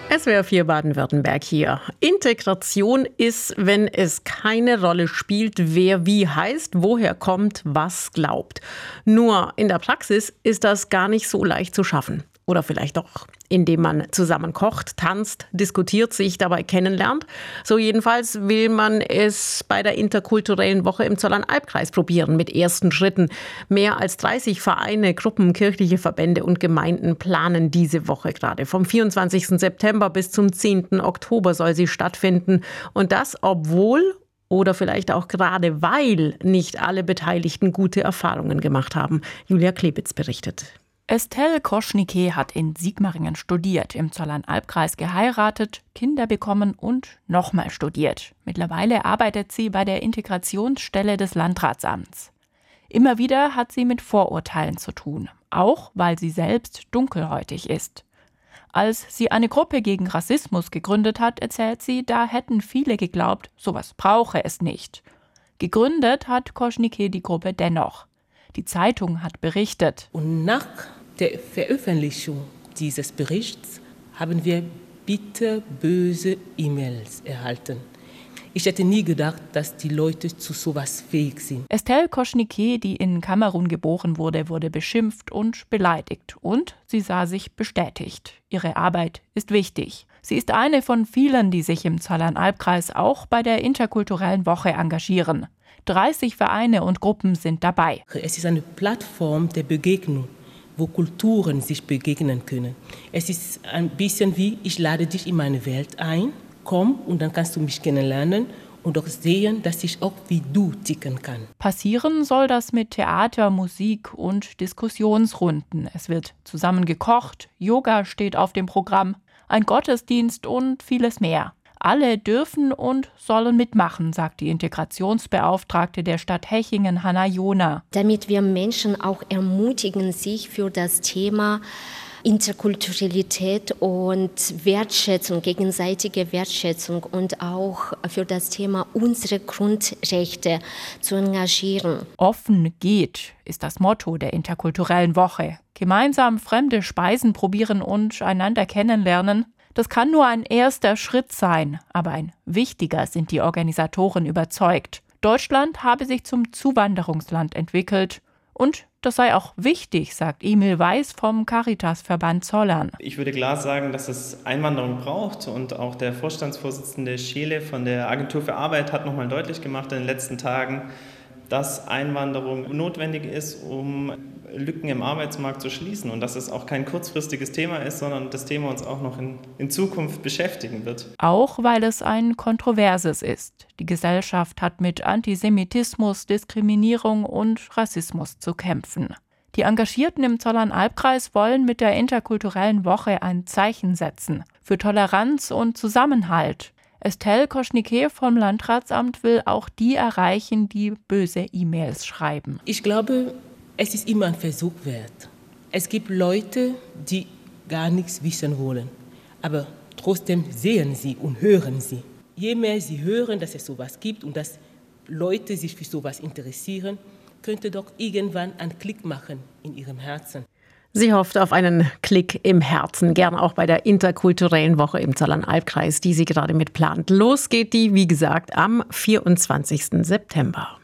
SWR 4 Baden-Württemberg hier. Integration ist, wenn es keine Rolle spielt, wer wie heißt, woher kommt, was glaubt. Nur in der Praxis ist das gar nicht so leicht zu schaffen. Oder vielleicht doch, indem man zusammen kocht, tanzt, diskutiert, sich dabei kennenlernt. So jedenfalls will man es bei der interkulturellen Woche im Zollernalbkreis probieren mit ersten Schritten. Mehr als 30 Vereine, Gruppen, kirchliche Verbände und Gemeinden planen diese Woche gerade. Vom 24. September bis zum 10. Oktober soll sie stattfinden. Und das, obwohl oder vielleicht auch gerade weil nicht alle Beteiligten gute Erfahrungen gemacht haben. Julia Klebitz berichtet. Estelle Koschnike hat in Sigmaringen studiert, im Zollernalbkreis geheiratet, Kinder bekommen und nochmal studiert. Mittlerweile arbeitet sie bei der Integrationsstelle des Landratsamts. Immer wieder hat sie mit Vorurteilen zu tun, auch weil sie selbst dunkelhäutig ist. Als sie eine Gruppe gegen Rassismus gegründet hat, erzählt sie, da hätten viele geglaubt, sowas brauche es nicht. Gegründet hat Koschnike die Gruppe dennoch. Die Zeitung hat berichtet. Und nach der Veröffentlichung dieses Berichts haben wir bitterböse E-Mails erhalten. Ich hätte nie gedacht, dass die Leute zu sowas fähig sind. Estelle Koschnike, die in Kamerun geboren wurde, wurde beschimpft und beleidigt. Und sie sah sich bestätigt. Ihre Arbeit ist wichtig. Sie ist eine von vielen, die sich im Zollernalbkreis auch bei der interkulturellen Woche engagieren. 30 Vereine und Gruppen sind dabei. Es ist eine Plattform der Begegnung, wo Kulturen sich begegnen können. Es ist ein bisschen wie, ich lade dich in meine Welt ein, komm und dann kannst du mich kennenlernen und auch sehen, dass ich auch wie du ticken kann. Passieren soll das mit Theater, Musik und Diskussionsrunden. Es wird zusammen gekocht, Yoga steht auf dem Programm, ein Gottesdienst und vieles mehr. Alle dürfen und sollen mitmachen, sagt die Integrationsbeauftragte der Stadt Hechingen, Hanna Jona. Damit wir Menschen auch ermutigen, sich für das Thema Interkulturalität und Wertschätzung, gegenseitige Wertschätzung und auch für das Thema unsere Grundrechte zu engagieren. Offen geht ist das Motto der interkulturellen Woche. Gemeinsam fremde Speisen probieren und einander kennenlernen. Das kann nur ein erster Schritt sein, aber ein wichtiger, sind die Organisatoren überzeugt. Deutschland habe sich zum Zuwanderungsland entwickelt und das sei auch wichtig, sagt Emil Weiß vom Caritasverband Zollern. Ich würde klar sagen, dass es Einwanderung braucht und auch der Vorstandsvorsitzende Scheele von der Agentur für Arbeit hat nochmal deutlich gemacht in den letzten Tagen, dass Einwanderung notwendig ist, um Lücken im Arbeitsmarkt zu schließen und dass es auch kein kurzfristiges Thema ist, sondern das Thema uns auch noch in Zukunft beschäftigen wird. Auch weil es ein kontroverses ist. Die Gesellschaft hat mit Antisemitismus, Diskriminierung und Rassismus zu kämpfen. Die Engagierten im Zollernalbkreis wollen mit der interkulturellen Woche ein Zeichen setzen für Toleranz und Zusammenhalt. Estelle Koschnike vom Landratsamt will auch die erreichen, die böse E-Mails schreiben. Ich glaube, es ist immer ein Versuch wert. Es gibt Leute, die gar nichts wissen wollen, aber trotzdem sehen sie und hören sie. Je mehr sie hören, dass es sowas gibt und dass Leute sich für sowas interessieren, könnte doch irgendwann einen Klick machen in ihrem Herzen. Sie hofft auf einen Klick im Herzen, gern auch bei der interkulturellen Woche im Zollernalbkreis, die sie gerade mitplant. Los geht die, wie gesagt, am 24. September.